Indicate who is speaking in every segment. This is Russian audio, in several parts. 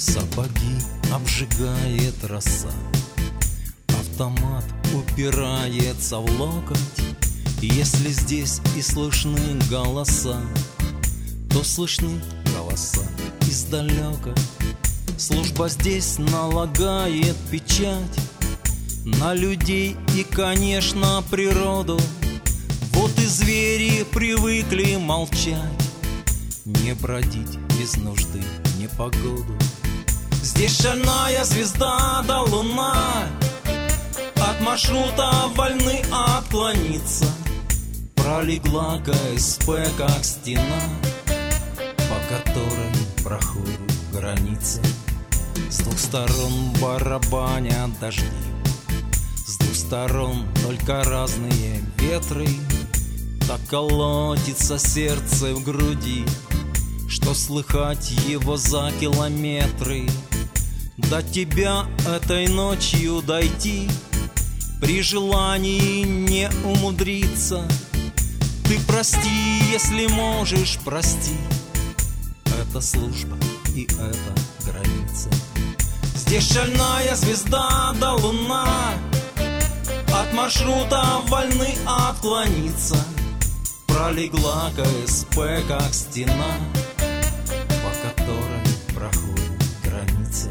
Speaker 1: Сапоги обжигает роса, автомат упирается в локоть. Если здесь и слышны голоса, то слышны голоса издалека. Служба здесь налагает печать на людей и, конечно, природу. Вот и звери привыкли молчать, не бродить без нужды в непогоду. Здесь шальная звезда да луна от маршрута вольны отклониться. Пролегла КСП, как стена, по которой проходит граница. С двух сторон барабанят дожди, с двух сторон только разные ветры. Так колотится сердце в груди, что слыхать его за километры. До тебя этой ночью дойти при желании не умудриться. Ты прости, если можешь, прости. Это служба и это граница. Здесь шальная звезда да луна от маршрута вольны отклониться. Пролегла КСП, как стена, по которой проходит граница.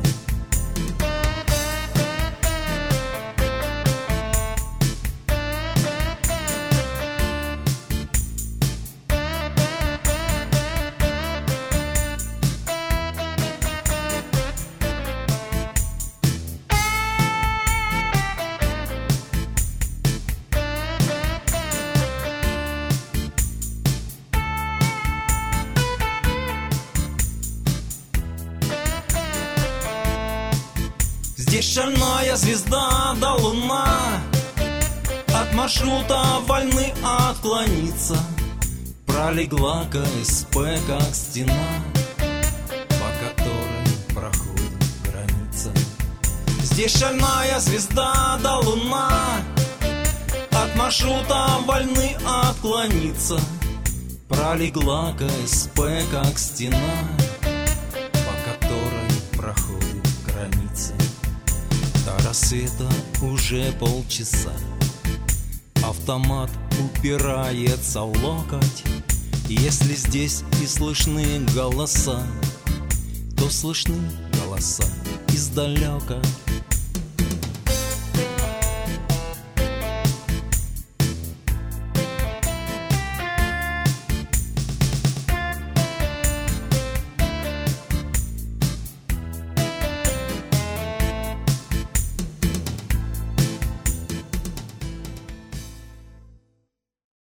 Speaker 1: Здесь шальная звезда да луна от маршрута вольны отклониться. Пролегла КСП, как стена, по которой проходит граница. Здесь шальная звезда да луна от маршрута вольны отклониться. Пролегла КСП, как стена, по которой проходит граница. До рассвета уже полчаса, автомат упирается в локоть. Если здесь и слышны голоса, то слышны голоса издалека.